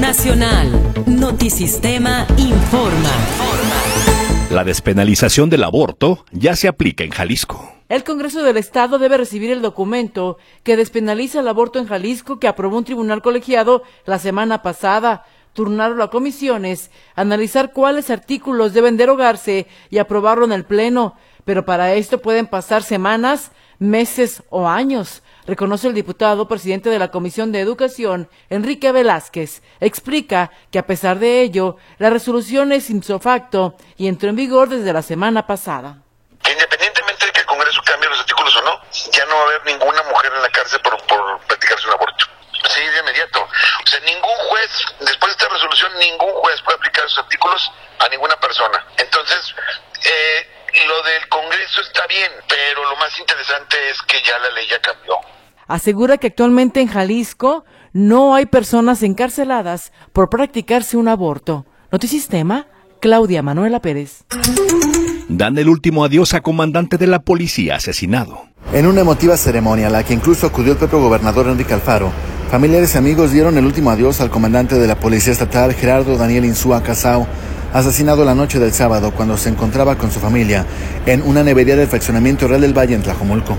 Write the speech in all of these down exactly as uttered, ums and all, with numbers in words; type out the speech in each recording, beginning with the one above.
Nacional. Notisistema informa. La despenalización del aborto ya se aplica en Jalisco. El Congreso del Estado debe recibir el documento que despenaliza el aborto en Jalisco que aprobó un tribunal colegiado la semana pasada. Turnarlo a comisiones, analizar cuáles artículos deben derogarse y aprobarlo en el Pleno. Pero para esto pueden pasar semanas, meses o años, reconoce el diputado presidente de la Comisión de Educación, Enrique Velázquez. Explica que a pesar de ello, la resolución es ipso facto y entró en vigor desde la semana pasada. Independientemente de que el Congreso cambie los artículos o no, ya no va a haber ninguna mujer en la cárcel por, por practicarse un aborto. Sí, de inmediato. O sea, ningún juez, después de esta resolución, ningún juez puede aplicar esos artículos a ninguna persona. Entonces, eh, lo del Congreso está bien, pero lo más interesante es que ya la ley ya cambió. Asegura que actualmente en Jalisco no hay personas encarceladas por practicarse un aborto. Notisistema, Claudia Manuela Pérez. Dan el último adiós a comandante de la policía asesinado. En una emotiva ceremonia a la que incluso acudió el propio gobernador Enrique Alfaro, familiares y amigos dieron el último adiós al comandante de la Policía Estatal, Gerardo Daniel Insúa Casao, asesinado la noche del sábado cuando se encontraba con su familia en una nevería del fraccionamiento Real del Valle en Tlajomulco.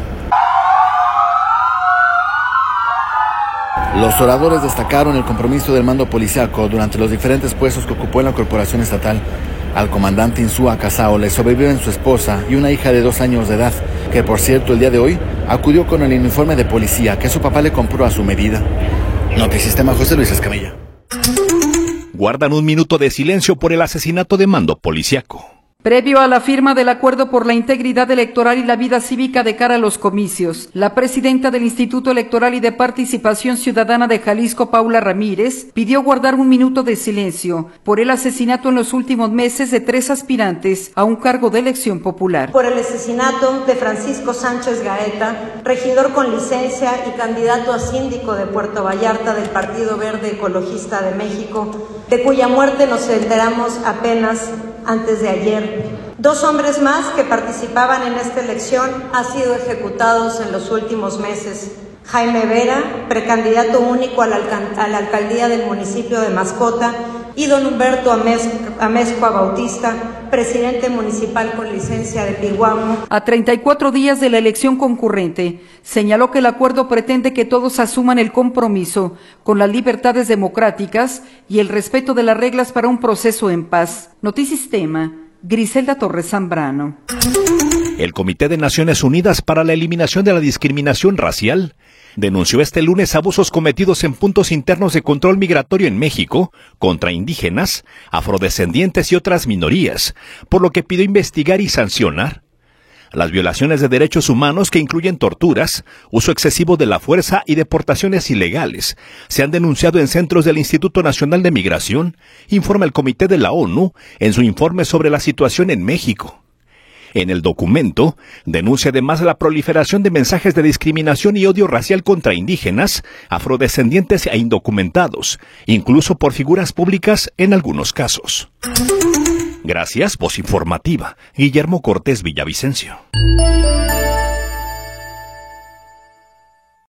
Los oradores destacaron el compromiso del mando policiaco durante los diferentes puestos que ocupó en la corporación estatal. Al comandante Insúa Casao le sobreviven su esposa y una hija de dos años de edad, que por cierto el día de hoy acudió con el uniforme de policía que su papá le compró a su medida. Notisistema, José Luis Escamilla. Guardan un minuto de silencio por el asesinato de mando policiaco. Previo a la firma del acuerdo por la integridad electoral y la vida cívica de cara a los comicios, la presidenta del Instituto Electoral y de Participación Ciudadana de Jalisco, Paula Ramírez, pidió guardar un minuto de silencio por el asesinato en los últimos meses de tres aspirantes a un cargo de elección popular. Por el asesinato de Francisco Sánchez Gaeta, regidor con licencia y candidato a síndico de Puerto Vallarta del Partido Verde Ecologista de México, de cuya muerte nos enteramos apenas antes de ayer. Dos hombres más que participaban en esta elección han sido ejecutados en los últimos meses. Jaime Vera, precandidato único a la, alca- a la alcaldía del municipio de Mascota, y don Humberto Amezcua Bautista, presidente municipal con licencia de Pihuamo. A treinta y cuatro días de la elección concurrente, señaló que el acuerdo pretende que todos asuman el compromiso con las libertades democráticas y el respeto de las reglas para un proceso en paz. Notisistema, Griselda Torres Zambrano. El Comité de Naciones Unidas para la Eliminación de la Discriminación Racial denunció este lunes abusos cometidos en puntos internos de control migratorio en México contra indígenas, afrodescendientes y otras minorías, por lo que pidió investigar y sancionar las violaciones de derechos humanos que incluyen torturas, uso excesivo de la fuerza y deportaciones ilegales. Se han denunciado en centros del Instituto Nacional de Migración, informa el Comité de la ONU en su informe sobre la situación en México. En el documento, denuncia además la proliferación de mensajes de discriminación y odio racial contra indígenas, afrodescendientes e indocumentados, incluso por figuras públicas en algunos casos. Gracias, voz informativa, Guillermo Cortés Villavicencio.